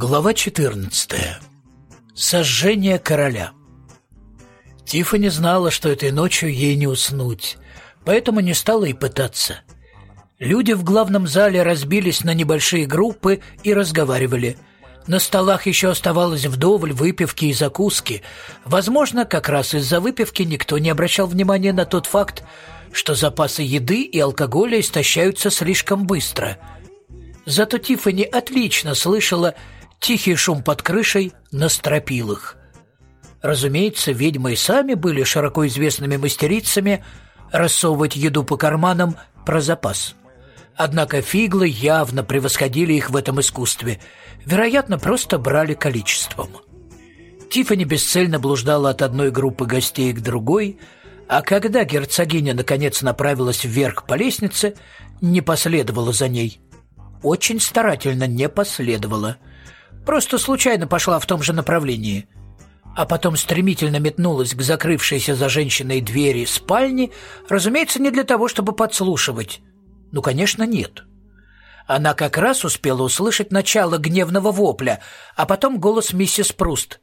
Глава 14. Сожжение короля. Тиффани знала, что этой ночью ей не уснуть, поэтому не стала и пытаться. Люди в главном зале разбились на небольшие группы и разговаривали. На столах еще оставалось вдоволь выпивки и закуски. Возможно, как раз из-за выпивки никто не обращал внимания на тот факт, что запасы еды и алкоголя истощаются слишком быстро. Зато Тиффани отлично слышала тихий шум под крышей на стропилах. Разумеется, ведьмы и сами были широко известными мастерицами рассовывать еду по карманам про запас. Однако фиглы явно превосходили их в этом искусстве, вероятно, просто брали количеством. Тиффани бесцельно блуждала от одной группы гостей к другой, а когда герцогиня наконец направилась вверх по лестнице, не последовала за ней. Очень старательно не последовала. Просто случайно пошла в том же направлении. А потом стремительно метнулась к закрывшейся за женщиной двери спальни, разумеется, не для того, чтобы подслушивать. Ну, конечно, нет. Она как раз успела услышать начало гневного вопля, а потом голос миссис Пруст.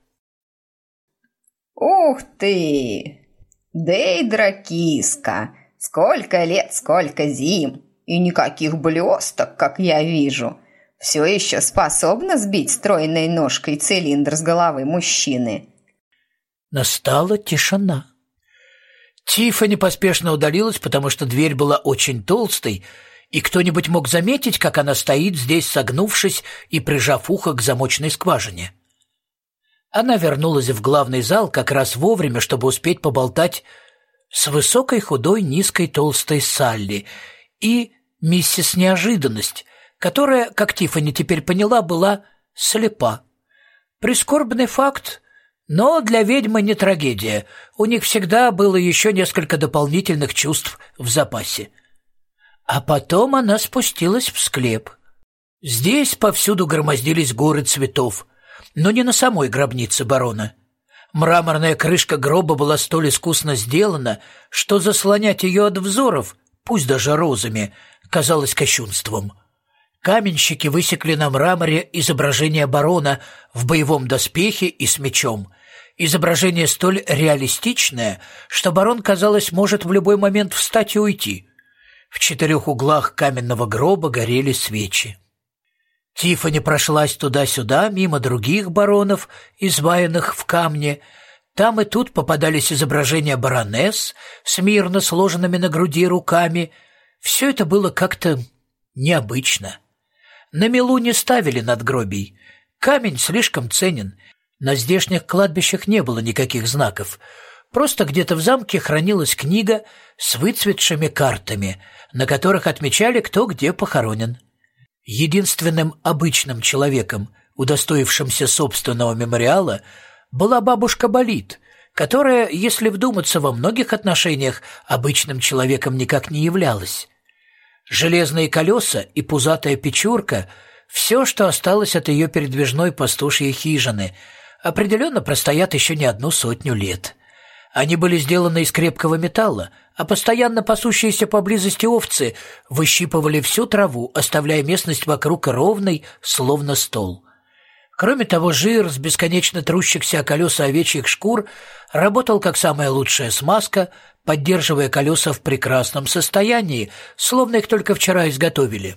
«Ух ты! Дейдра киска! Сколько лет, сколько зим! И никаких блесток, как я вижу! Все еще способна сбить стройной ножкой цилиндр с головы мужчины!» Настала тишина. Тиффани поспешно удалилась, потому что дверь была очень толстой, и кто-нибудь мог заметить, как она стоит здесь, согнувшись и прижав ухо к замочной скважине. Она вернулась в главный зал как раз вовремя, чтобы успеть поболтать с высокой, худой, низкой, толстой Салли и миссис Неожиданность, которая, как Тиффани теперь поняла, была слепа. Прискорбный факт, но для ведьмы не трагедия. У них всегда было еще несколько дополнительных чувств в запасе. А потом она спустилась в склеп. Здесь повсюду громоздились горы цветов, но не на самой гробнице барона. Мраморная крышка гроба была столь искусно сделана, что заслонять ее от взоров, пусть даже розами, казалось кощунством. Каменщики высекли на мраморе изображение барона в боевом доспехе и с мечом. Изображение столь реалистичное, что барон, казалось, может в любой момент встать и уйти. В 4 углах каменного гроба горели свечи. Тиффани прошлась туда-сюда, мимо других баронов, изваянных в камне. Там и тут попадались изображения баронесс с мирно сложенными на груди руками. Все это было как-то необычно. На мелу не ставили надгробий. Камень слишком ценен. На здешних кладбищах не было никаких знаков. Просто где-то в замке хранилась книга с выцветшими картами, на которых отмечали, кто где похоронен. Единственным обычным человеком, удостоившимся собственного мемориала, была бабушка Болит, которая, если вдуматься, во многих отношениях обычным человеком никак не являлась. Железные колеса и пузатая печурка — все, что осталось от ее передвижной пастушьей хижины, определенно простоят еще не 100 лет. Они были сделаны из крепкого металла, а постоянно пасущиеся поблизости овцы выщипывали всю траву, оставляя местность вокруг ровной, словно стол. Кроме того, жир с бесконечно трущихся о колеса овечьих шкур работал как самая лучшая смазка, поддерживая колеса в прекрасном состоянии, словно их только вчера изготовили.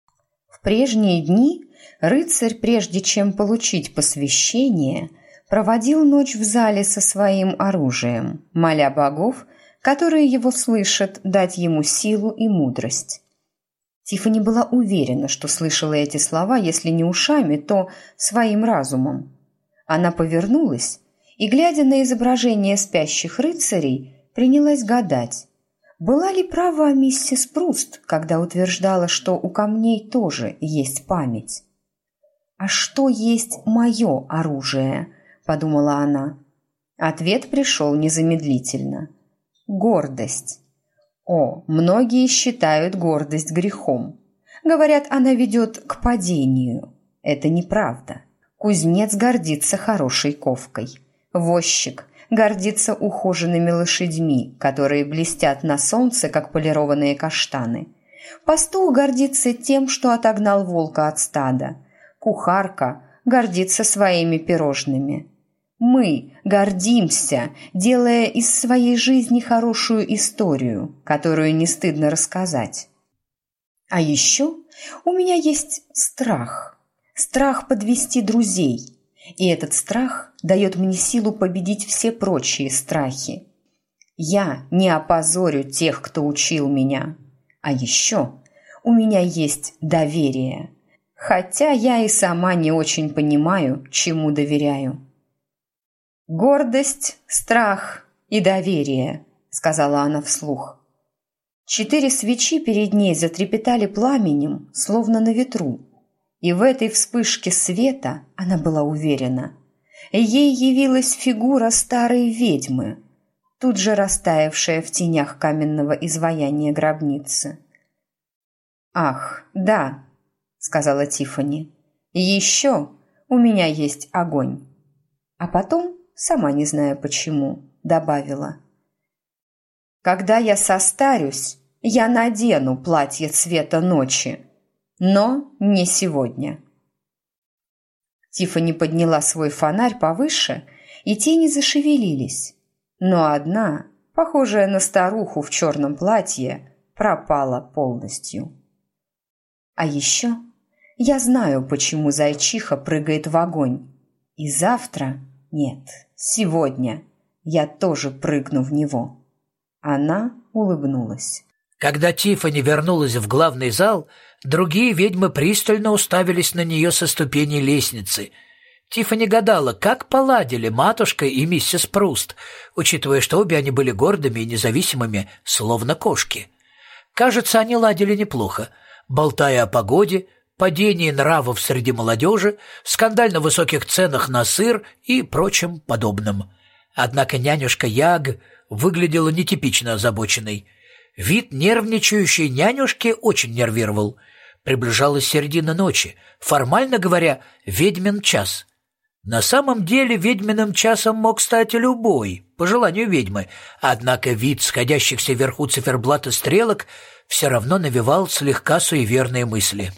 В прежние дни рыцарь, прежде чем получить посвящение, проводил ночь в зале со своим оружием, моля богов, которые его слышат, дать ему силу и мудрость. Тиффани была уверена, что слышала эти слова, если не ушами, то своим разумом. Она повернулась и, глядя на изображение спящих рыцарей, принялась гадать, была ли права миссис Пруст, когда утверждала, что у камней тоже есть память. «А что есть мое оружие?» – подумала она. Ответ пришел незамедлительно. Гордость. О, многие считают гордость грехом. Говорят, она ведет к падению. Это неправда. Кузнец гордится хорошей ковкой. Возчик гордится ухоженными лошадьми, которые блестят на солнце, как полированные каштаны. Пастух гордится тем, что отогнал волка от стада. Кухарка гордится своими пирожными. Мы гордимся, делая из своей жизни хорошую историю, которую не стыдно рассказать. А еще у меня есть страх. Страх подвести друзей. И этот страх дает мне силу победить все прочие страхи. Я не опозорю тех, кто учил меня. А еще у меня есть доверие. Хотя я и сама не очень понимаю, чему доверяю. «Гордость, страх и доверие», — сказала она вслух. 4 свечи перед ней затрепетали пламенем, словно на ветру. И в этой вспышке света она была уверена. Ей явилась фигура старой ведьмы, тут же растаявшая в тенях каменного изваяния гробницы. «Ах, да», — сказала Тиффани, — «еще у меня есть огонь». А потом, сама не зная почему, добавила: «Когда я состарюсь, я надену платье цвета ночи, но не сегодня». Тиффани подняла свой фонарь повыше, и тени зашевелились. Но одна, похожая на старуху в черном платье, пропала полностью. А еще я знаю, почему зайчиха прыгает в огонь. И завтра, нет, сегодня, я тоже прыгну в него. Она улыбнулась. Когда Тиффани вернулась в главный зал, другие ведьмы пристально уставились на нее со ступеней лестницы. Тиффани гадала, как поладили матушка и миссис Пруст, учитывая, что обе они были гордыми и независимыми, словно кошки. Кажется, они ладили неплохо, болтая о погоде, падении нравов среди молодежи, скандально высоких ценах на сыр и прочем подобном. Однако нянюшка Яг выглядела нетипично озабоченной. Вид нервничающей нянюшки очень нервировал. Приближалась середина ночи, формально говоря, ведьмин час. На самом деле ведьминым часом мог стать любой, по желанию ведьмы, однако вид сходящихся вверху циферблата стрелок все равно навевал слегка суеверные мысли.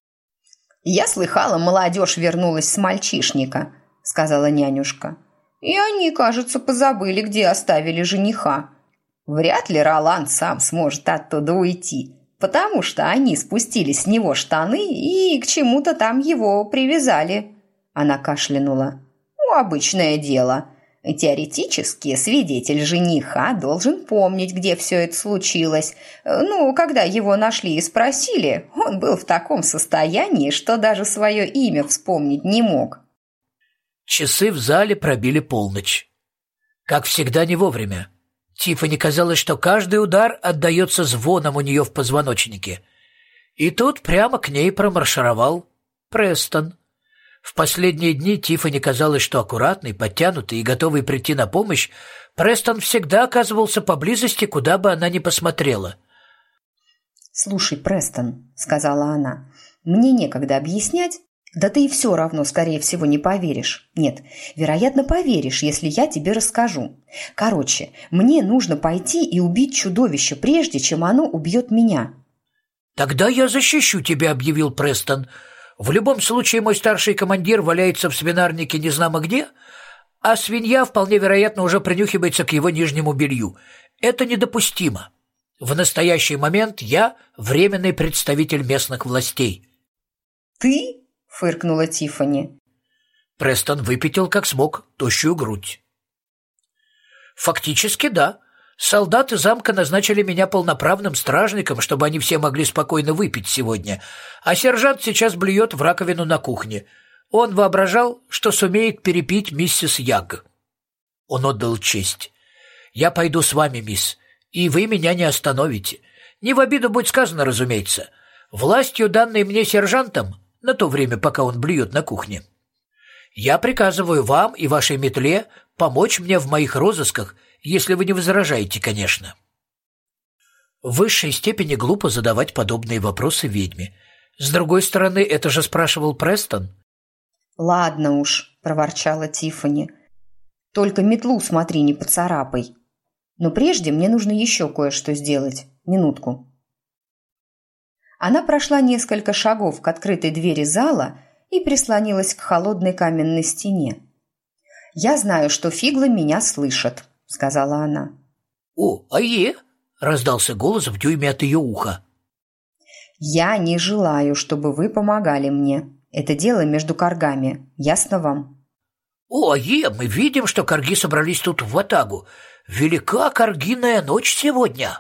«Я слыхала, молодежь вернулась с мальчишника», — сказала нянюшка. «И они, кажется, позабыли, где оставили жениха. Вряд ли Роланд сам сможет оттуда уйти, потому что они спустили с него штаны и к чему-то там его привязали». Она кашлянула. «Ну, обычное дело. Теоретически свидетель жениха должен помнить, где все это случилось. Ну, когда его нашли и спросили, он был в таком состоянии, что даже свое имя вспомнить не мог». Часы в зале пробили полночь. Как всегда, не вовремя. Тиффани казалось, что каждый удар отдается звоном у нее в позвоночнике. И тут прямо к ней промаршировал Престон. В последние дни Тиффани казалось, что аккуратный, подтянутый и готовый прийти на помощь, Престон всегда оказывался поблизости, куда бы она ни посмотрела. «Слушай, Престон», — сказала она, — «мне некогда объяснять, да ты и все равно, скорее всего, не поверишь. Нет, вероятно, поверишь, если я тебе расскажу. Короче, мне нужно пойти и убить чудовище, прежде чем оно убьет меня». «Тогда я защищу тебя», — объявил Престон. «В любом случае мой старший командир валяется в свинарнике незнамо где, а свинья вполне вероятно уже принюхивается к его нижнему белью. Это недопустимо. В настоящий момент я временный представитель местных властей». «Ты?» — фыркнула Тиффани. Престон выпятил как смог тощую грудь. «Фактически, да. Солдаты замка назначили меня полноправным стражником, чтобы они все могли спокойно выпить сегодня, а сержант сейчас блюет в раковину на кухне. Он воображал, что сумеет перепить миссис Яг». Он отдал честь. «Я пойду с вами, мисс, и вы меня не остановите. Не в обиду будет сказано, разумеется. Властью, данной мне сержантом, на то время, пока он блюет на кухне, я приказываю вам и вашей метле помочь мне в моих розысках, если вы не возражаете, конечно». В высшей степени глупо задавать подобные вопросы ведьме. С другой стороны, это же спрашивал Престон. «Ладно уж», — проворчала Тиффани. «Только метлу смотри, не поцарапай. Но прежде мне нужно еще кое-что сделать. Минутку». Она прошла несколько шагов к открытой двери зала и прислонилась к холодной каменной стене. «Я знаю, что фиглы меня слышат», — сказала она. «О, раздался голос в дюйме от ее уха. «Я не желаю, чтобы вы помогали мне. Это дело между каргами. Ясно вам?» «О, мы видим, что карги собрались тут в ватагу. Велика каргиная ночь сегодня!»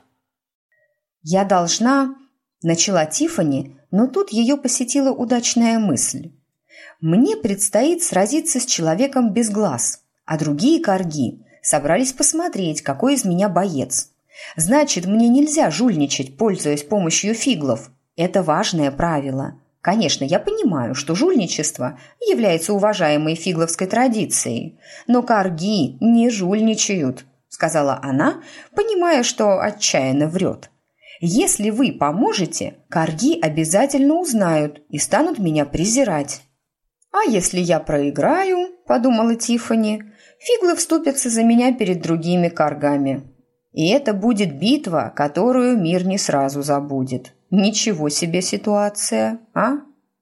«Я должна...» — начала Тиффани, но тут ее посетила удачная мысль. «Мне предстоит сразиться с человеком без глаз, а другие карги собрались посмотреть, какой из меня боец. Значит, мне нельзя жульничать, пользуясь помощью фиглов. Это важное правило. Конечно, я понимаю, что жульничество является уважаемой фигловской традицией, но карги не жульничают», — сказала она, понимая, что отчаянно врет. «Если вы поможете, карги обязательно узнают и станут меня презирать». «А если я проиграю, — подумала Тиффани, — фиглы вступятся за меня перед другими каргами. И это будет битва, которую мир не сразу забудет. Ничего себе ситуация, а?»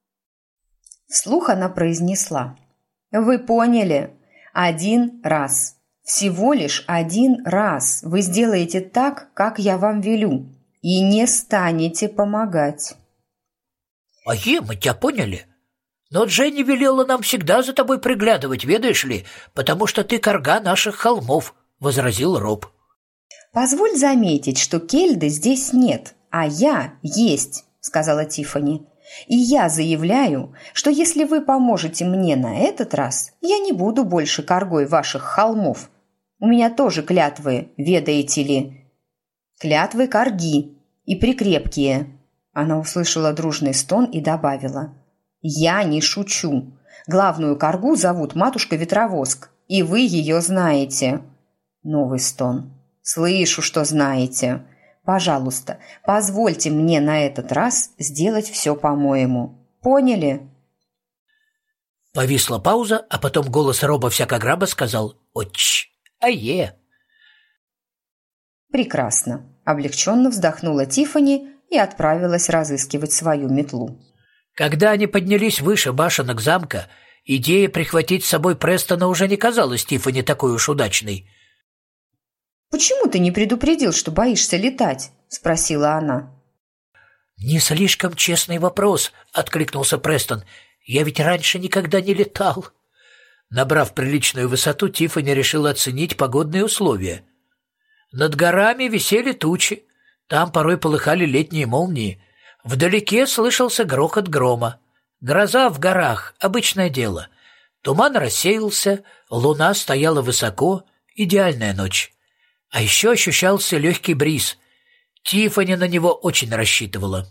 Вслух она произнесла: «Вы поняли? 1 раз. Всего лишь 1 раз вы сделаете так, как я вам велю, и не станете помогать». Мы тебя поняли. Но Дженни велела нам всегда за тобой приглядывать, ведаешь ли, потому что ты карга наших холмов, — возразил Роб. «Позволь заметить, что Кельды здесь нет, а я есть», — сказала Тиффани. «И я заявляю, что если вы поможете мне на этот раз, я не буду больше каргой ваших холмов. У меня тоже клятвы, ведаете ли. Клятвы карги и прикрепкие». Она услышала дружный стон и добавила: «Я не шучу. Главную каргу зовут матушка Ветровоск, и вы ее знаете». Новый стон. «Слышу, что знаете. Пожалуйста, позвольте мне на этот раз сделать все по-моему. Поняли?» Повисла пауза, а потом голос Роба всякограба сказал: «Отч, «Прекрасно», — облегченно вздохнула Тиффани и отправилась разыскивать свою метлу. Когда они поднялись выше башенок замка, идея прихватить с собой Престона уже не казалась Тиффани такой уж удачной. «Почему ты не предупредил, что боишься летать?» — спросила она. «Не слишком честный вопрос», — откликнулся Престон. «Я ведь раньше никогда не летал». Набрав приличную высоту, Тиффани решила оценить погодные условия. Над горами висели тучи, там порой полыхали летние молнии. Вдалеке слышался грохот грома. Гроза в горах — обычное дело. Туман рассеялся, луна стояла высоко, идеальная ночь. А еще ощущался легкий бриз. Тиффани на него очень рассчитывала.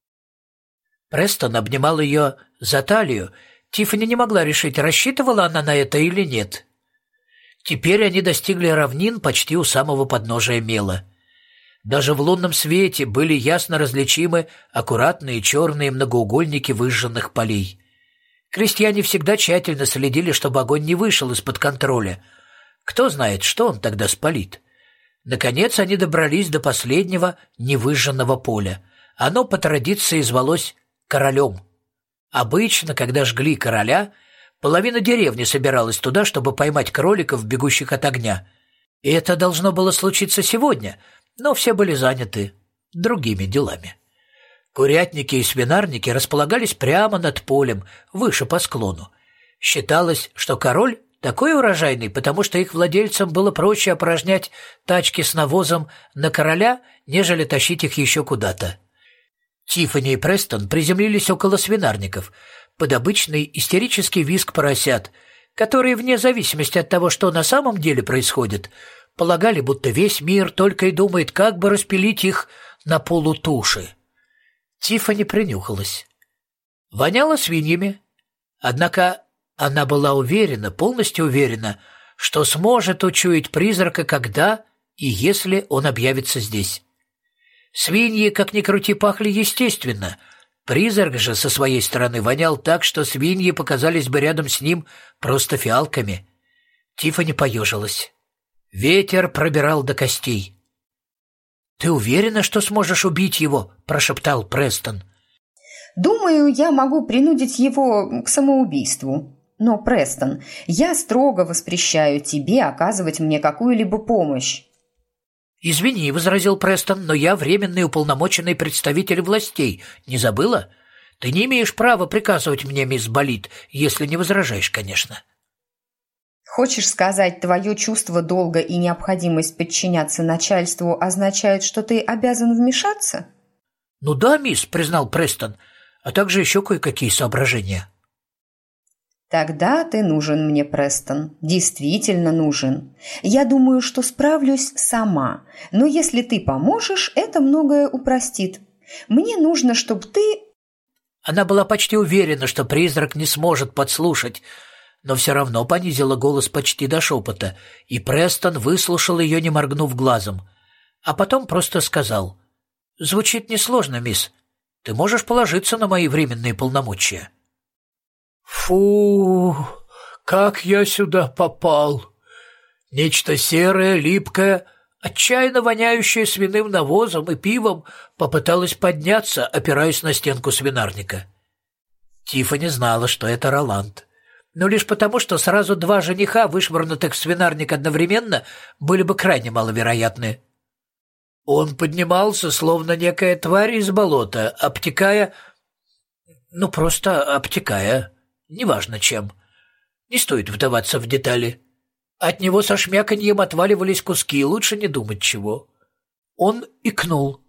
Престон обнимал ее за талию. Тиффани не могла решить, рассчитывала она на это или нет. Теперь они достигли равнин почти у самого подножия Мела. Даже в лунном свете были ясно различимы аккуратные черные многоугольники выжженных полей. Крестьяне всегда тщательно следили, чтобы огонь не вышел из-под контроля. Кто знает, что он тогда спалит. Наконец они добрались до последнего невыжженного поля. Оно по традиции звалось Королем. Обычно, когда жгли короля, половина деревни собиралась туда, чтобы поймать кроликов, бегущих от огня. И это должно было случиться сегодня, но все были заняты другими делами. Курятники и свинарники располагались прямо над полем, выше по склону. Считалось, что король такой урожайный, потому что их владельцам было проще опорожнять тачки с навозом на короля, нежели тащить их еще куда-то. Тиффани и Престон приземлились около свинарников под обычный истерический визг поросят, которые, вне зависимости от того, что на самом деле происходит, полагали, будто весь мир только и думает, как бы распилить их на полутуши. Тиффани принюхалась. Воняло свиньями, однако она была уверена, полностью уверена, что сможет учуять призрака, когда и если он объявится здесь. Свиньи, как ни крути, пахли естественно. Призрак же со своей стороны вонял так, что свиньи показались бы рядом с ним просто фиалками. Тиффани поежилась. Ветер пробирал до костей. «Ты уверена, что сможешь убить его?» – прошептал Престон. Думаю, я могу принудить его к самоубийству. Но, Престон, я строго воспрещаю тебе оказывать мне какую-либо помощь». «Извини», — возразил Престон, — «но я временный уполномоченный представитель властей. Не забыла? Ты не имеешь права приказывать мне, мисс Болит, если не возражаешь, конечно». «Хочешь сказать, твое чувство долга и необходимость подчиняться начальству означают, что ты обязан вмешаться?» «Ну да, мисс», — признал Престон, — «а также еще кое-какие соображения». «Тогда ты нужен мне, Престон, действительно нужен. Я думаю, что справлюсь сама, но если ты поможешь, это многое упростит. Мне нужно, чтобы ты...» Она была почти уверена, что призрак не сможет подслушать, но все равно понизила голос почти до шепота, и Престон выслушал ее, не моргнув глазом. А потом просто сказал: «Звучит несложно, мисс. Ты можешь положиться на мои временные полномочия». «Фу, как я сюда попал! Нечто серое, липкое, отчаянно воняющее свиным навозом и пивом, попыталась подняться, опираясь на стенку свинарника». Тиффани знала, что это Роланд, но лишь потому, что сразу два жениха, вышвырнутых в свинарник одновременно, были бы крайне маловероятны. Он поднимался, словно некая тварь из болота, обтекая... просто обтекая... Неважно чем. Не стоит вдаваться в детали. От него со шмяканьем отваливались куски, лучше не думать чего. Он икнул.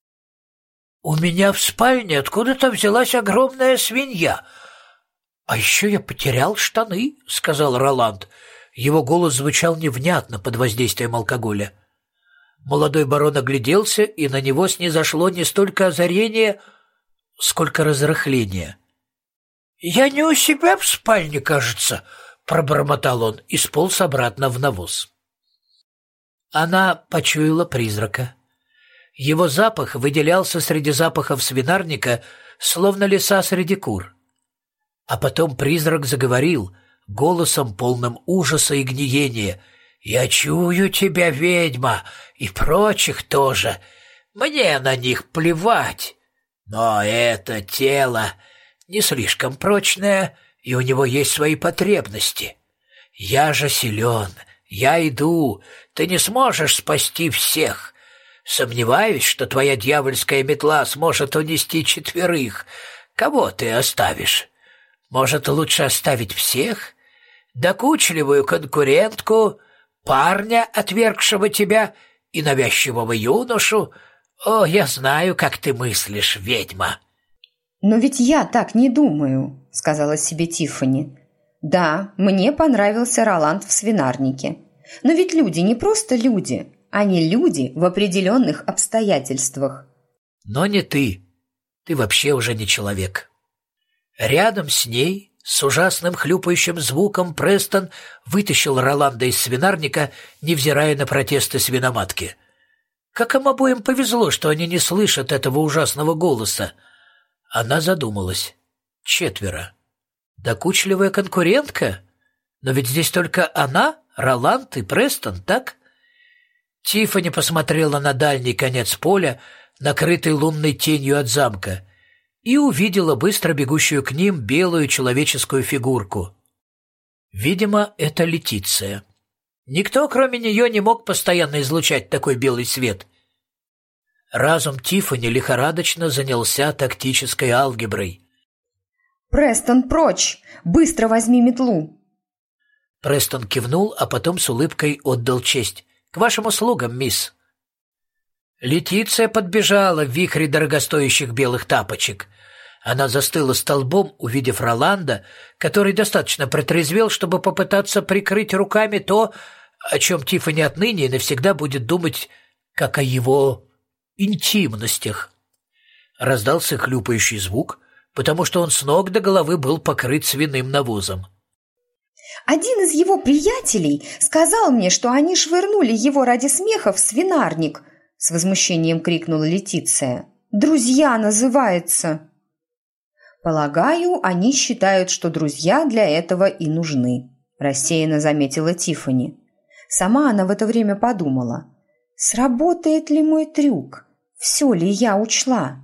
«У меня в спальне откуда-то взялась огромная свинья. А еще я потерял штаны», — сказал Роланд. Его голос звучал невнятно под воздействием алкоголя. Молодой барон огляделся, и на него снизошло не столько озарение, сколько разрыхление. «Я не у себя в спальне, кажется», — пробормотал он и сполз обратно в навоз. Она почуяла призрака. Его запах выделялся среди запахов свинарника, словно лиса среди кур. А потом призрак заговорил, голосом полным ужаса и гниения: «Я чую тебя, ведьма, и прочих тоже. Мне на них плевать. Но это тело не слишком прочное, и у него есть свои потребности. Я же силен, я иду, ты не сможешь спасти всех. Сомневаюсь, что твоя дьявольская метла сможет унести 4. Кого ты оставишь? Может, лучше оставить всех? Докучливую конкурентку, парня, отвергшего тебя, и навязчивого юношу? О, я знаю, как ты мыслишь, ведьма». «Но ведь я так не думаю», — сказала себе Тиффани. «Да, мне понравился Роланд в свинарнике. Но ведь люди не просто люди, они люди в определенных обстоятельствах». «Но не ты. Ты вообще уже не человек». Рядом с ней, с ужасным хлюпающим звуком, Престон вытащил Роланда из свинарника, невзирая на протесты свиноматки. Как им обоим повезло, что они не слышат этого ужасного голоса. Она задумалась. 4. Докучливая конкурентка? Но ведь здесь только она, Роланд и Престон, так? Тиффани посмотрела на дальний конец поля, накрытый лунной тенью от замка, и увидела быстро бегущую к ним белую человеческую фигурку. Видимо, это Летиция. Никто, кроме нее, не мог постоянно излучать такой белый свет. Разум Тиффани лихорадочно занялся тактической алгеброй. «Престон, прочь! Быстро возьми метлу!» Престон кивнул, а потом с улыбкой отдал честь. «К вашим услугам, мисс». Летиция подбежала в вихре дорогостоящих белых тапочек. Она застыла столбом, увидев Роланда, который достаточно протрезвел, чтобы попытаться прикрыть руками то, о чем Тиффани отныне и навсегда будет думать, как о его интимностях. Раздался хлюпающий звук, потому что он с ног до головы был покрыт свиным навозом. «Один из его приятелей сказал мне, что они швырнули его ради смеха в свинарник», — с возмущением крикнула Летиция. «Друзья называется». «Полагаю, они считают, что друзья для этого и нужны», — рассеянно заметила Тиффани. Сама она в это время подумала: «Сработает ли мой трюк? Все ли я учла?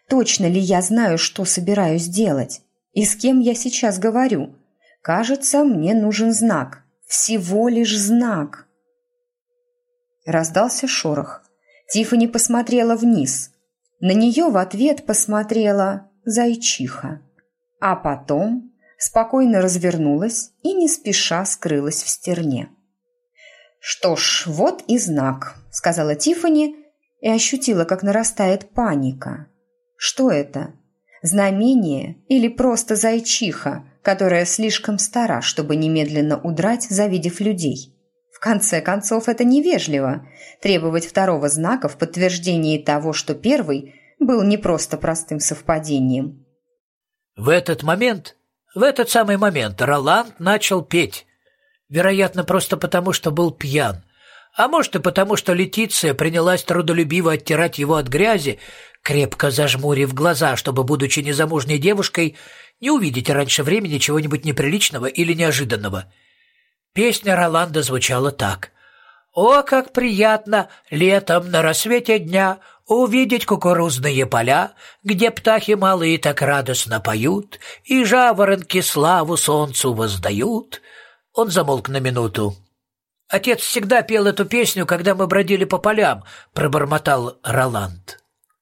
Точно ли я знаю, что собираюсь делать? И с кем я сейчас говорю? Кажется, мне нужен знак. Всего лишь знак. Раздался шорох. Тиффани посмотрела вниз. На нее в ответ посмотрела зайчиха. А потом спокойно развернулась и не спеша скрылась в стерне. «Что ж, вот и знак», — сказала Тиффани и ощутила, как нарастает паника. Что это? Знамение или просто зайчиха, которая слишком стара, чтобы немедленно удрать, завидев людей? В конце концов, это невежливо – требовать второго знака в подтверждении того, что первый был не просто простым совпадением. В этот самый момент Роланд начал петь. Вероятно, просто потому, что был пьян. А может и потому, что Летиция принялась трудолюбиво оттирать его от грязи, крепко зажмурив глаза, чтобы, будучи незамужней девушкой, не увидеть раньше времени чего-нибудь неприличного или неожиданного. Песня Роланда звучала так. «О, как приятно летом на рассвете дня увидеть кукурузные поля, где птахи малые так радостно поют, и жаворонки славу солнцу воздают». Он замолк на минуту. «Отец всегда пел эту песню, когда мы бродили по полям», — пробормотал Роланд.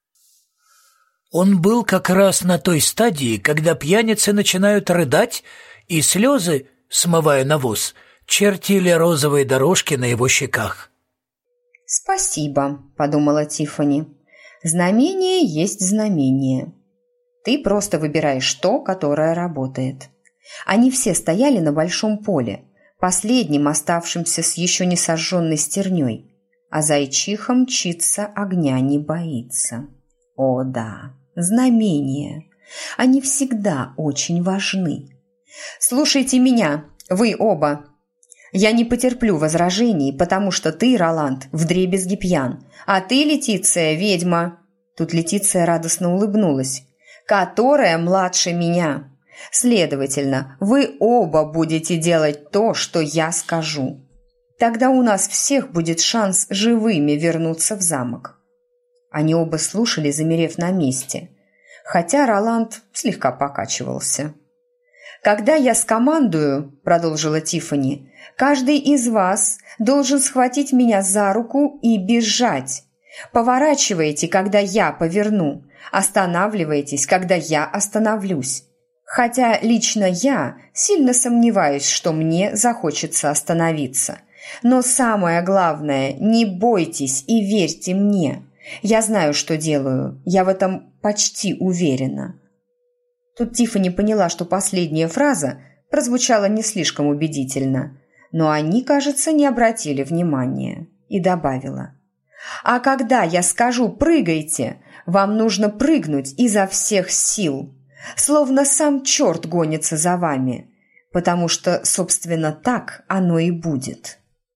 Он был как раз на той стадии, когда пьяницы начинают рыдать, и слезы, смывая навоз, чертили розовые дорожки на его щеках. «Спасибо», — подумала Тиффани. «Знамение есть знамение. Ты просто выбираешь то, которое работает». Они все стояли на большом поле, последним оставшимся с еще не сожженной стерней, а зайчиха мчится, огня не боится. О да, знамения. Они всегда очень важны. «Слушайте меня, вы оба. Я не потерплю возражений, потому что ты, Роланд, вдребезги пьян, а ты, Летиция, ведьма». Тут Летиция радостно улыбнулась. «Которая младше меня. Следовательно, вы оба будете делать то, что я скажу. Тогда у нас всех будет шанс живыми вернуться в замок». Они оба слушали, замерев на месте, хотя Роланд слегка покачивался. «Когда я скомандую, — продолжила Тиффани, — каждый из вас должен схватить меня за руку и бежать. Поворачивайте, когда я поверну, останавливайтесь, когда я остановлюсь. Хотя лично я сильно сомневаюсь, что мне захочется остановиться. Но самое главное, не бойтесь и верьте мне. Я знаю, что делаю, я в этом почти уверена». Тут Тиффани поняла, что последняя фраза прозвучала не слишком убедительно, но они, кажется, не обратили внимания, и добавила: «А когда я скажу «прыгайте», вам нужно прыгнуть изо всех сил, словно сам черт гонится за вами, потому что, собственно, так оно и будет».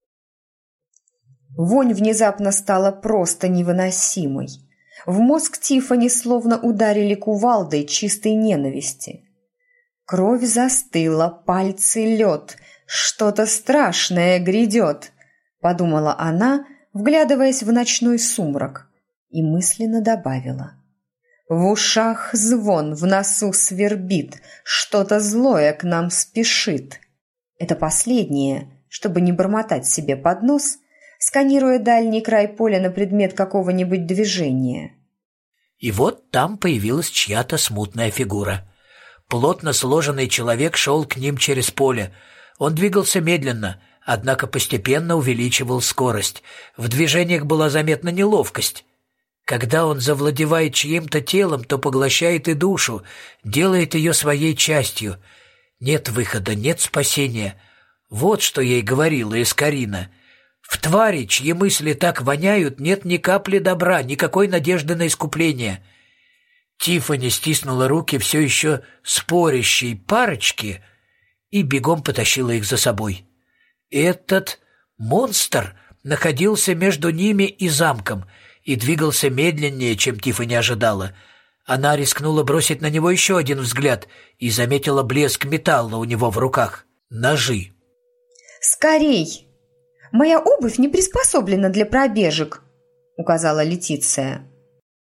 Вонь внезапно стала просто невыносимой. В мозг Тиффани словно ударили кувалдой чистой ненависти. Кровь застыла, пальцы лед, что-то страшное грядет, подумала она, вглядываясь в ночной сумрак, и мысленно добавила: в ушах звон, в носу свербит, что-то злое к нам спешит. Это последнее, чтобы не бормотать себе под нос, сканируя дальний край поля на предмет какого-нибудь движения. И вот там появилась чья-то смутная фигура. Плотно сложенный человек шел к ним через поле. Он двигался медленно, однако постепенно увеличивал скорость. В движениях была заметна неловкость. Когда он завладевает чьим-то телом, то поглощает и душу, делает ее своей частью. Нет выхода, нет спасения. Вот что ей говорила Эскарина. В твари, чьи мысли так воняют, нет ни капли добра, никакой надежды на искупление. Тиффани стиснула руки все еще спорящей парочки и бегом потащила их за собой. Этот монстр находился между ними и замком и двигался медленнее, чем Тиффани ожидала. Она рискнула бросить на него еще один взгляд и заметила блеск металла у него в руках. Ножи. «Скорей! Моя обувь не приспособлена для пробежек», — указала Летиция.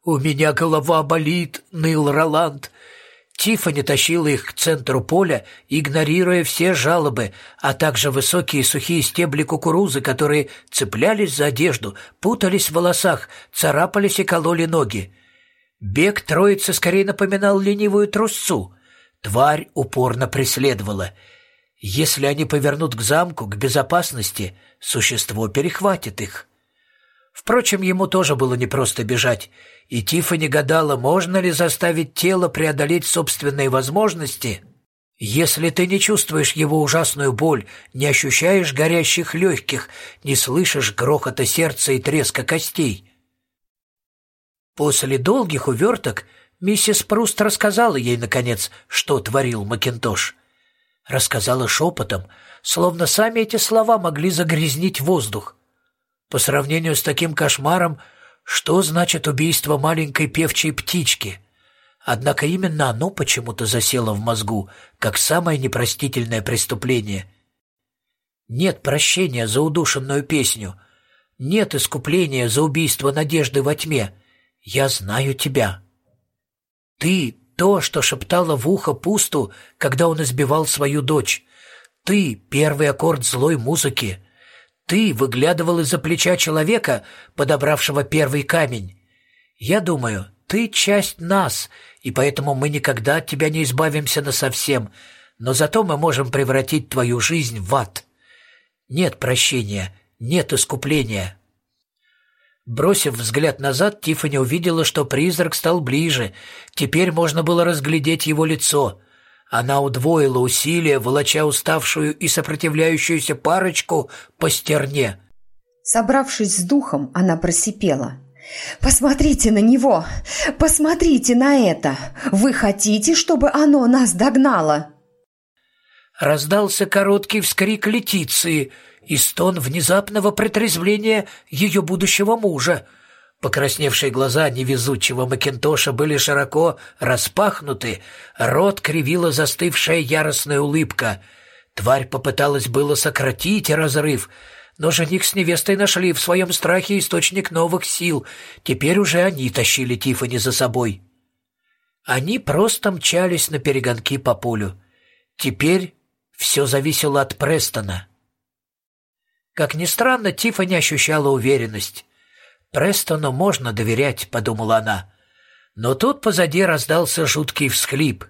«У меня голова болит», — ныл Роланд. Тиффани тащила их к центру поля, игнорируя все жалобы, а также высокие сухие стебли кукурузы, которые цеплялись за одежду, путались в волосах, царапались и кололи ноги. Бег троицы скорее напоминал ленивую трусцу. Тварь упорно преследовала. Если они повернут к замку, к безопасности, существо перехватит их. Впрочем, ему тоже было непросто бежать, и Тиффани гадала, можно ли заставить тело преодолеть собственные возможности, если ты не чувствуешь его ужасную боль, не ощущаешь горящих легких, не слышишь грохота сердца и треска костей. После долгих уверток миссис Пруст рассказала ей, наконец, что творил Макинтош. Рассказала шепотом, словно сами эти слова могли загрязнить воздух. По сравнению с таким кошмаром, что значит убийство маленькой певчей птички? Однако именно оно почему-то засело в мозгу, как самое непростительное преступление. Нет прощения за удушенную песню. Нет искупления за убийство надежды во тьме. Я знаю тебя. Ты — то, что шептала в ухо Пусту, когда он избивал свою дочь. Ты — первый аккорд злой музыки. Ты выглядывал из-за плеча человека, подобравшего первый камень. Я думаю, ты часть нас, и поэтому мы никогда от тебя не избавимся насовсем, но зато мы можем превратить твою жизнь в ад. Нет прощения, нет искупления». Бросив взгляд назад, Тиффани увидела, что призрак стал ближе. Теперь можно было разглядеть его лицо. Она удвоила усилия, волоча уставшую и сопротивляющуюся парочку по стерне. Собравшись с духом, она просипела: «Посмотрите на него! Посмотрите на это! Вы хотите, чтобы оно нас догнало?» Раздался короткий вскрик Летиции и стон внезапного протрезвления ее будущего мужа. Покрасневшие глаза невезучего Макинтоша были широко распахнуты, рот кривила застывшая яростная улыбка. Тварь попыталась было сократить разрыв, но жених с невестой нашли в своем страхе источник новых сил. Теперь уже они тащили Тиффани за собой. Они просто мчались на перегонки по полю. Теперь все зависело от Престона. Как ни странно, Тиффани ощущала уверенность. «Престону можно доверять», — подумала она. Но тут позади раздался жуткий всхлип.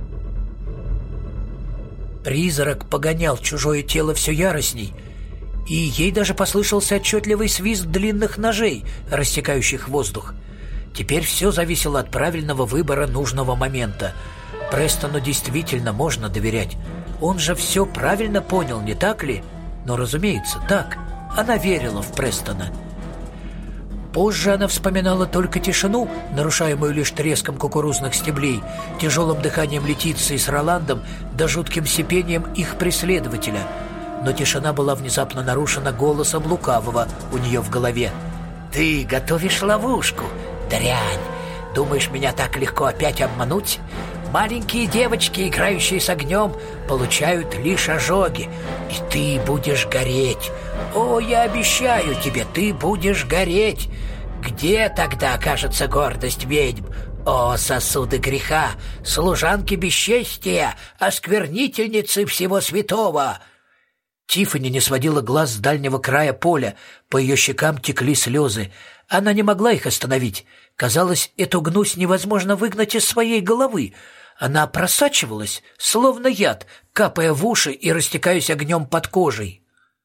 Призрак погонял чужое тело все яростней, и ей даже послышался отчетливый свист длинных ножей, рассекающих воздух. Теперь все зависело от правильного выбора нужного момента. Престону действительно можно доверять. Он же все правильно понял, не так ли? Но, разумеется, так. Она верила в Престона. Позже она вспоминала только тишину, нарушаемую лишь треском кукурузных стеблей, тяжелым дыханием Летиции с Роландом да жутким сипением их преследователя. Но тишина была внезапно нарушена голосом лукавого у нее в голове. «Ты готовишь ловушку, дрянь! Думаешь, меня так легко опять обмануть? Маленькие девочки, играющие с огнем, получают лишь ожоги, и ты будешь гореть. О, я обещаю тебе, ты будешь гореть. Где тогда окажется гордость ведьм? О, сосуды греха, служанки бесчестия, осквернительницы всего святого!» Тиффани не сводила глаз с дальнего края поля, по ее щекам текли слезы. Она не могла их остановить. Казалось, эту гнусь невозможно выгнать из своей головы. Она просачивалась, словно яд, капая в уши и растекаясь огнем под кожей.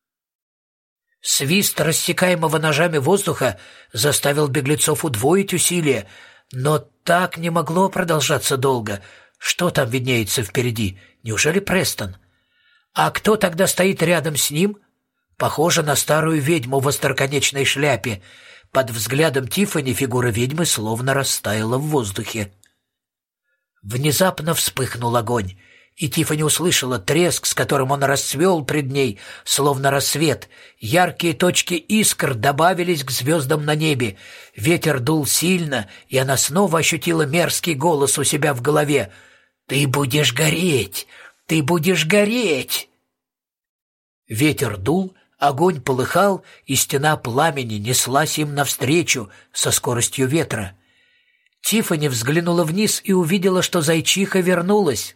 Свист рассекаемого ножами воздуха заставил беглецов удвоить усилия, но так не могло продолжаться долго. Что там виднеется впереди? Неужели Престон? А кто тогда стоит рядом с ним? Похоже на старую ведьму в остроконечной шляпе. Под взглядом Тиффани фигура ведьмы словно растаяла в воздухе. Внезапно вспыхнул огонь, и Тиффани услышала треск, с которым он расцвел пред ней, словно рассвет. Яркие точки искр добавились к звездам на небе. Ветер дул сильно, и она снова ощутила мерзкий голос у себя в голове. «Ты будешь гореть! Ты будешь гореть!» Ветер дул, огонь полыхал, и стена пламени неслась им навстречу со скоростью ветра. Тиффани взглянула вниз и увидела, что зайчиха вернулась.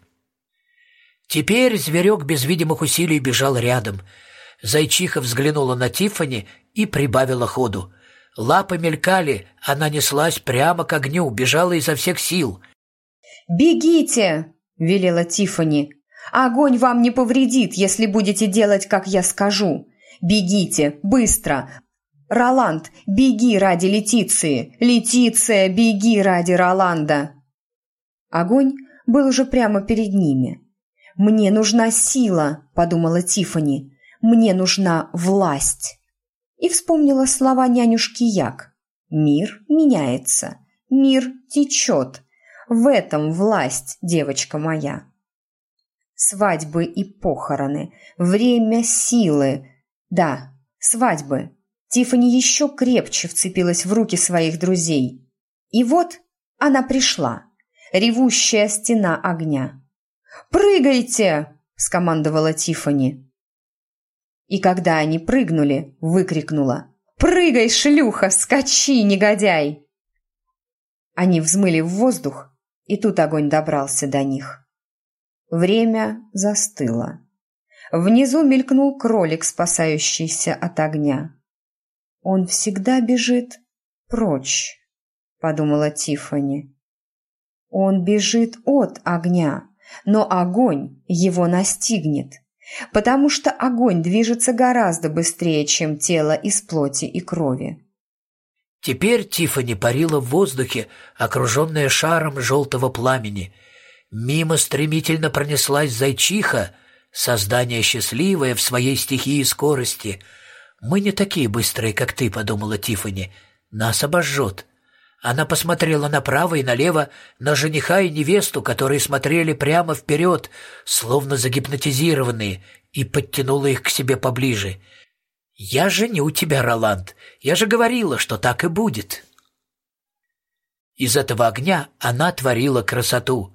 Теперь зверек без видимых усилий бежал рядом. Зайчиха взглянула на Тиффани и прибавила ходу. Лапы мелькали, она неслась прямо к огню, бежала изо всех сил. «Бегите!» – велела Тиффани. «Огонь вам не повредит, если будете делать, как я скажу. Бегите, быстро! Роланд, беги ради Летиции! Летиция, беги ради Роланда!» Огонь был уже прямо перед ними. «Мне нужна сила», – подумала Тиффани. «Мне нужна власть». И вспомнила слова нянюшки Як. «Мир меняется, мир течет. В этом власть, девочка моя». Свадьбы и похороны, время силы. Да, свадьбы. Тиффани еще крепче вцепилась в руки своих друзей. И вот она пришла, ревущая стена огня. «Прыгайте!» – скомандовала Тиффани. И когда они прыгнули, выкрикнула: «Прыгай, шлюха! Скачи, негодяй!» Они взмыли в воздух, и тут огонь добрался до них. Время застыло. Внизу мелькнул кролик, спасающийся от огня. «Он всегда бежит прочь», — подумала Тиффани. «Он бежит от огня, но огонь его настигнет, потому что огонь движется гораздо быстрее, чем тело из плоти и крови». Теперь Тиффани парила в воздухе, окруженная шаром желтого пламени. Мимо стремительно пронеслась зайчиха, создание счастливое в своей стихии и скорости. «Мы не такие быстрые, как ты», — подумала Тиффани. «Нас обожжет». Она посмотрела направо и налево, на жениха и невесту, которые смотрели прямо вперед, словно загипнотизированные, и подтянула их к себе поближе. «Я женю тебя, Роланд. Я же говорила, что так и будет». Из этого огня она творила красоту.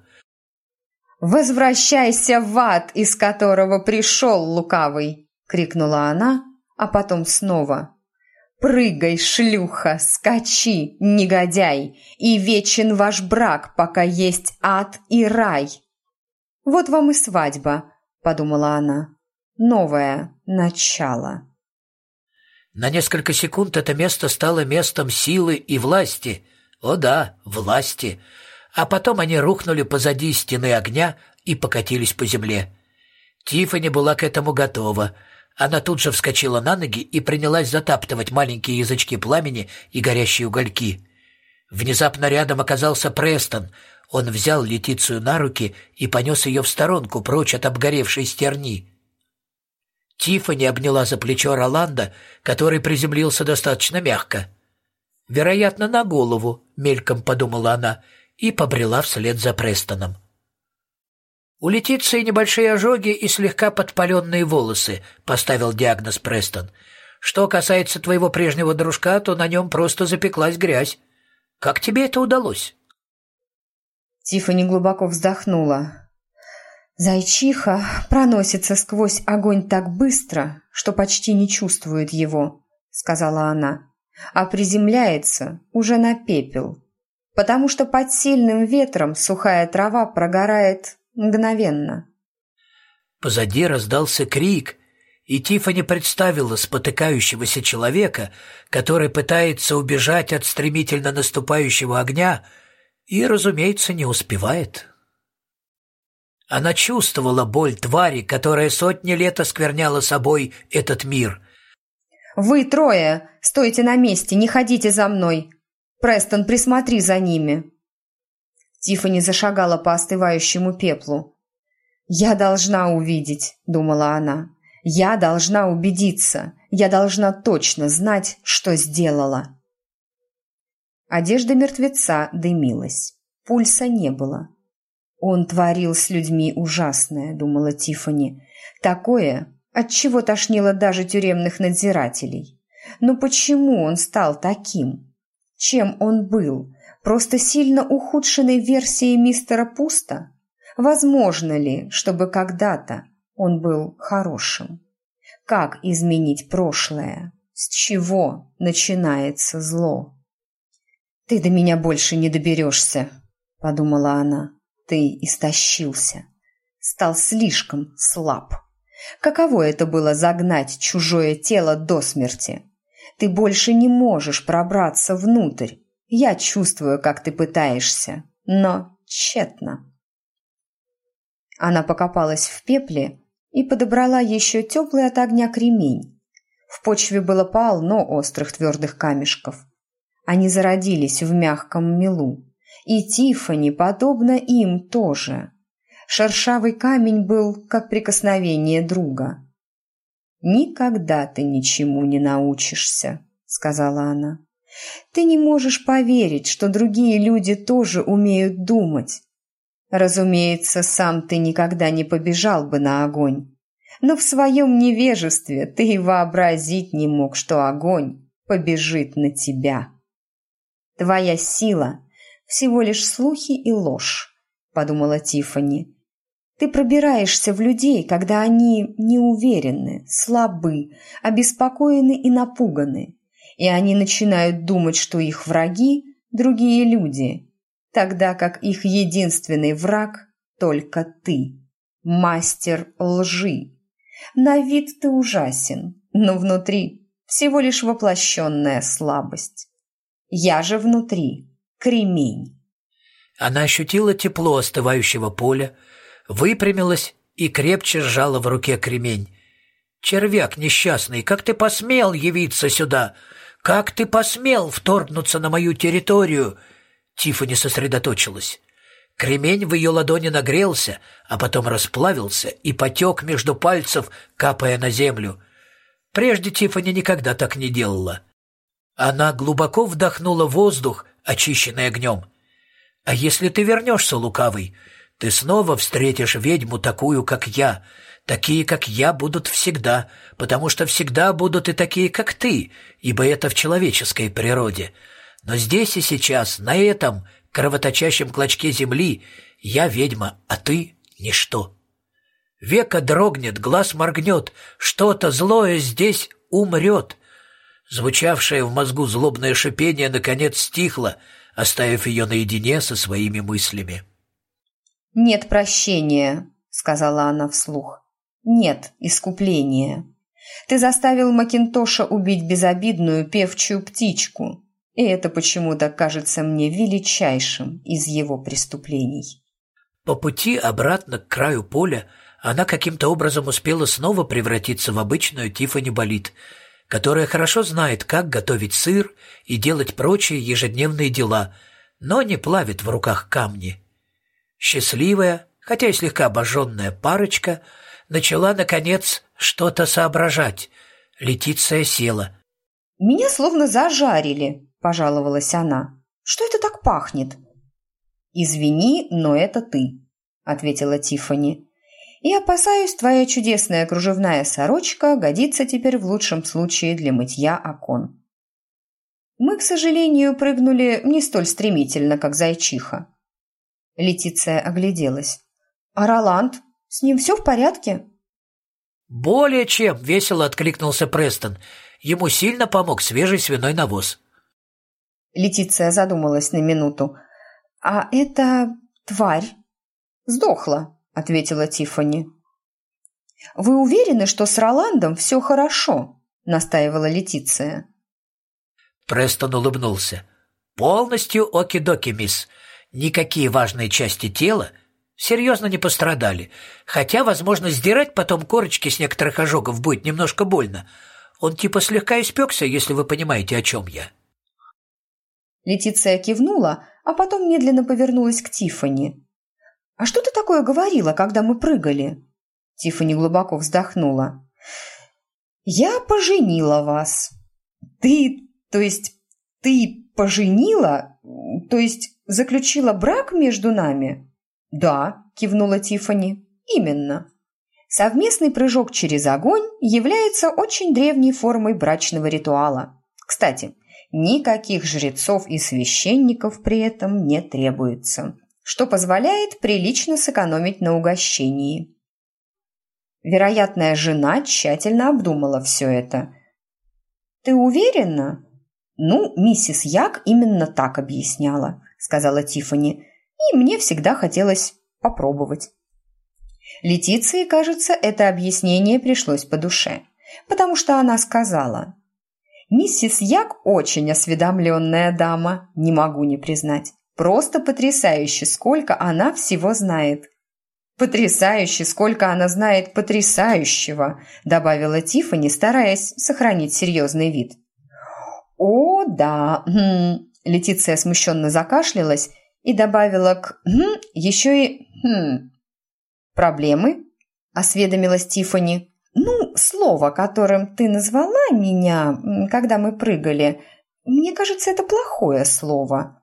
«Возвращайся в ад, из которого пришел лукавый!» — крикнула она, а потом снова: «Прыгай, шлюха, скачи, негодяй, и вечен ваш брак, пока есть ад и рай!» «Вот вам и свадьба», — подумала она, — «новое начало». На несколько секунд это место стало местом силы и власти. О да, власти. А потом они рухнули позади стены огня и покатились по земле. Тиффани была к этому готова. Она тут же вскочила на ноги и принялась затаптывать маленькие язычки пламени и горящие угольки. Внезапно рядом оказался Престон. Он взял Летицию на руки и понес ее в сторонку, прочь от обгоревшей стерни. Тиффани обняла за плечо Роланда, который приземлился достаточно мягко. «Вероятно, на голову», — мельком подумала она, и побрела вслед за Престоном. «У Летиции небольшие ожоги и слегка подпаленные волосы», — поставил диагноз Престон. «Что касается твоего прежнего дружка, то на нем просто запеклась грязь. Как тебе это удалось?» Тиффани глубоко вздохнула. «Зайчиха проносится сквозь огонь так быстро, что почти не чувствует его», — сказала она, «а приземляется уже на пепел, потому что под сильным ветром сухая трава прогорает мгновенно». Позади раздался крик, и Тиффани представила спотыкающегося человека, который пытается убежать от стремительно наступающего огня и, разумеется, не успевает. Она чувствовала боль твари, которая сотни лет оскверняла собой этот мир. «Вы трое! Стойте на месте, не ходите за мной! Престон, присмотри за ними!» Тиффани зашагала по остывающему пеплу. «Я должна увидеть», — думала она. «Я должна убедиться. Я должна точно знать, что сделала». Одежда мертвеца дымилась. Пульса не было. «Он творил с людьми ужасное», — думала Тиффани. «Такое, от чего тошнило даже тюремных надзирателей. Но почему он стал таким? Чем он был? Просто сильно ухудшенной версией мистера Пуста? Возможно ли, чтобы когда-то он был хорошим? Как изменить прошлое? С чего начинается зло?» «Ты до меня больше не доберешься», — подумала она. «Ты истощился, стал слишком слаб. Каково это было загнать чужое тело до смерти? Ты больше не можешь пробраться внутрь. Я чувствую, как ты пытаешься, но тщетно». Она покопалась в пепле и подобрала еще теплый от огня кремень. В почве было полно острых твердых камешков. Они зародились в мягком мелу, и Тиффани, подобно им, тоже. Шершавый камень был как прикосновение друга. «Никогда ты ничему не научишься», — сказала она. «Ты не можешь поверить, что другие люди тоже умеют думать. Разумеется, сам ты никогда не побежал бы на огонь, но в своем невежестве ты и вообразить не мог, что огонь побежит на тебя. Твоя сила — всего лишь слухи и ложь», — подумала Тиффани. «Ты пробираешься в людей, когда они неуверенны, слабы, обеспокоены и напуганы, и они начинают думать, что их враги — другие люди, тогда как их единственный враг — только ты, мастер лжи. На вид ты ужасен, но внутри всего лишь воплощенная слабость. Я же внутри кремень». Она ощутила тепло остывающего поля, выпрямилась и крепче сжала в руке кремень. «Червяк несчастный, как ты посмел явиться сюда? Как ты посмел вторгнуться на мою территорию?» Тиффани сосредоточилась. Кремень в ее ладони нагрелся, а потом расплавился и потек между пальцев, капая на землю. Прежде Тиффани никогда так не делала. Она глубоко вдохнула воздух, очищенный огнем. «А если ты вернешься, лукавый, ты снова встретишь ведьму такую, как я. Такие, как я, будут всегда, потому что всегда будут и такие, как ты, ибо это в человеческой природе. Но здесь и сейчас, на этом кровоточащем клочке земли, я ведьма, а ты — ничто. Веко дрогнет, глаз моргнет, что-то злое здесь умрет». Звучавшее в мозгу злобное шипение наконец стихло, оставив ее наедине со своими мыслями. «Нет прощения», — сказала она вслух. «Нет искупления. Ты заставил Макинтоша убить безобидную певчую птичку, и это почему-то кажется мне величайшим из его преступлений». По пути обратно к краю поля она каким-то образом успела снова превратиться в обычную Тиффани Болит, которая хорошо знает, как готовить сыр и делать прочие ежедневные дела, но не плавит в руках камни. Счастливая, хотя и слегка обожженная парочка начала, наконец, что-то соображать. Летиция села. «Меня словно зажарили», – пожаловалась она. «Что это так пахнет?» «Извини, но это ты», – ответила Тиффани. «И опасаюсь, твоя чудесная кружевная сорочка годится теперь в лучшем случае для мытья окон». Мы, к сожалению, прыгнули не столь стремительно, как зайчиха. Летиция огляделась. «А Роланд? С ним все в порядке?» «Более чем», — весело откликнулся Престон. Ему сильно помог свежий свиной навоз. Летиция задумалась на минуту. «А эта тварь сдохла», — ответила Тиффани. «Вы уверены, что с Роландом все хорошо?» — настаивала Летиция. Престон улыбнулся. «Полностью оки-доки, мисс. Никакие важные части тела серьезно не пострадали, хотя, возможно, сдирать потом корочки с некоторых ожогов будет немножко больно. Он типа слегка испекся, если вы понимаете, о чем я». Летиция кивнула, а потом медленно повернулась к Тиффани. «А что ты такое говорила, когда мы прыгали?» Тиффани глубоко вздохнула. «Я поженила вас». Ты поженила? То есть заключила брак между нами?» «Да», – кивнула Тиффани, – «именно. Совместный прыжок через огонь является очень древней формой брачного ритуала. Кстати, никаких жрецов и священников при этом не требуется, что позволяет прилично сэкономить на угощении». Вероятная жена тщательно обдумала все это. «Ты уверена?» «Ну, миссис Як именно так объясняла», – сказала Тиффани, – «и мне всегда хотелось попробовать». Летиции, кажется, это объяснение пришлось по душе, потому что она сказала: «Миссис Як очень осведомленная дама, не могу не признать. Просто потрясающе, сколько она всего знает». «Потрясающе, сколько она знает потрясающего», – добавила Тиффани, стараясь сохранить серьезный вид. «О, да», – Летиция смущенно закашлялась и добавила к еще и «Проблемы?» – осведомилась Тиффани. «Ну, слово, которым ты назвала меня, когда мы прыгали, мне кажется, это плохое слово».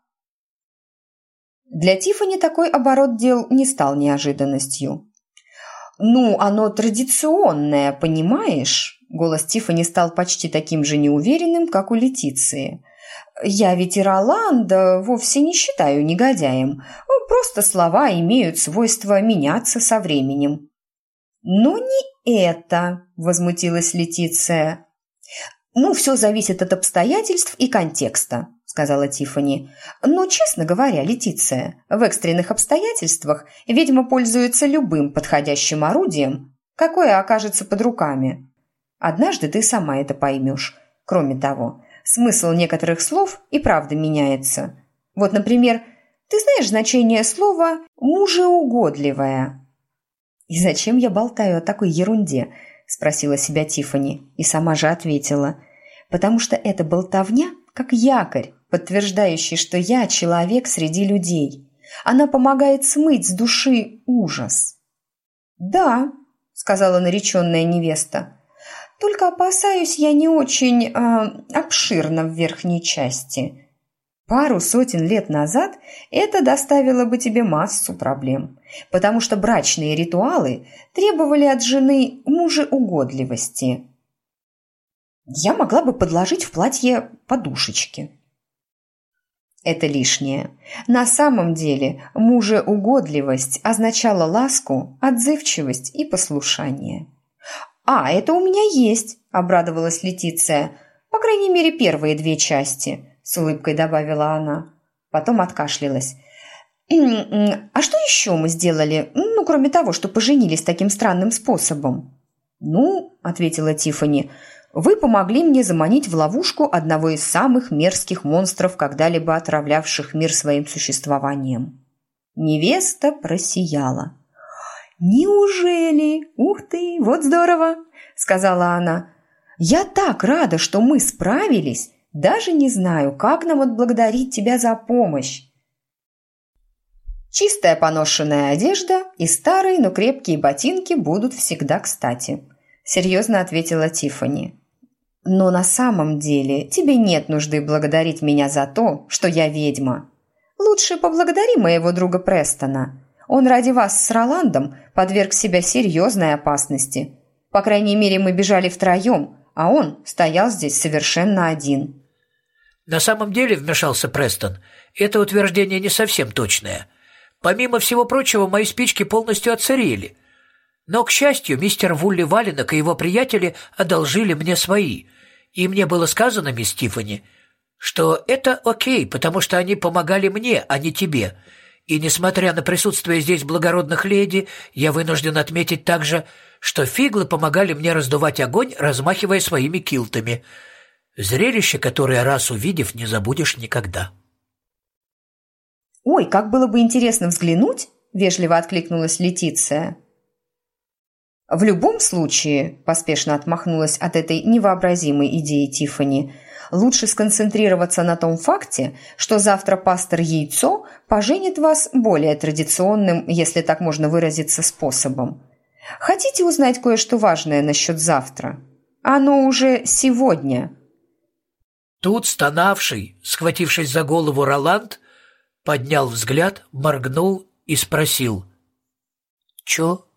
Для Тиффани такой оборот дел не стал неожиданностью. «Ну, оно традиционное, понимаешь?» Голос Тиффани стал почти таким же неуверенным, как у Летиции. «Я ведь и Роланда вовсе не считаю негодяем. Просто слова имеют свойство меняться со временем». «Но не это», – возмутилась Летиция. «Ну, все зависит от обстоятельств и контекста», – сказала Тиффани. «Но, честно говоря, Летиция, в экстренных обстоятельствах ведьма пользуется любым подходящим орудием, какое окажется под руками. Однажды ты сама это поймешь. Кроме того, смысл некоторых слов и правда меняется. Вот, например, ты знаешь значение слова «мужеугодливая»?» «И зачем я болтаю о такой ерунде?» – спросила себя Тиффани, и сама же ответила: «Потому что эта болтовня как якорь, подтверждающий, что я человек среди людей. Она помогает смыть с души ужас». «Да», – сказала нареченная невеста, – «только опасаюсь я не очень обширно в верхней части. Пару сотен лет назад это доставило бы тебе массу проблем, потому что брачные ритуалы требовали от жены мужеугодливости. Я могла бы подложить в платье подушечки». Это лишнее. На самом деле мужеугодливость означала ласку, отзывчивость и послушание. «А, это у меня есть», – обрадовалась Летиция. «По крайней мере, первые 2 части», – с улыбкой добавила она. Потом откашлялась. «А что еще мы сделали, ну, кроме того, что поженились таким странным способом?» «Ну», – ответила Тиффани, – «вы помогли мне заманить в ловушку одного из самых мерзких монстров, когда-либо отравлявших мир своим существованием». Невеста просияла. «Неужели? Ух ты, вот здорово!» – сказала она. «Я так рада, что мы справились. Даже не знаю, как нам отблагодарить тебя за помощь». «Чистая поношенная одежда и старые, но крепкие ботинки будут всегда кстати», – серьезно ответила Тиффани. «Но на самом деле тебе нет нужды благодарить меня за то, что я ведьма. Лучше поблагодари моего друга Престона. Он ради вас с Роландом подверг себя серьезной опасности. По крайней мере, мы бежали втроем, а он стоял здесь совершенно один». На самом деле, вмешался Престон, это утверждение не совсем точное. Помимо всего прочего, мои спички полностью отсырели. Но, к счастью, мистер Вулли Валенок и его приятели одолжили мне свои. И мне было сказано, мисс Тиффани, что это окей, потому что они помогали мне, а не тебе. И, несмотря на присутствие здесь благородных леди, я вынужден отметить также, что фиглы помогали мне раздувать огонь, размахивая своими килтами. Зрелище, которое, раз увидев, не забудешь никогда. «Ой, как было бы интересно взглянуть!» – вежливо откликнулась Летиция. «В любом случае», – поспешно отмахнулась от этой невообразимой идеи Тиффани, «лучше сконцентрироваться на том факте, что завтра пастор Яйцо поженит вас более традиционным, если так можно выразиться, способом. Хотите узнать кое-что важное насчет завтра? Оно уже сегодня». Тут стонавший, схватившись за голову Роланд, поднял взгляд, моргнул и спросил: «Чё?»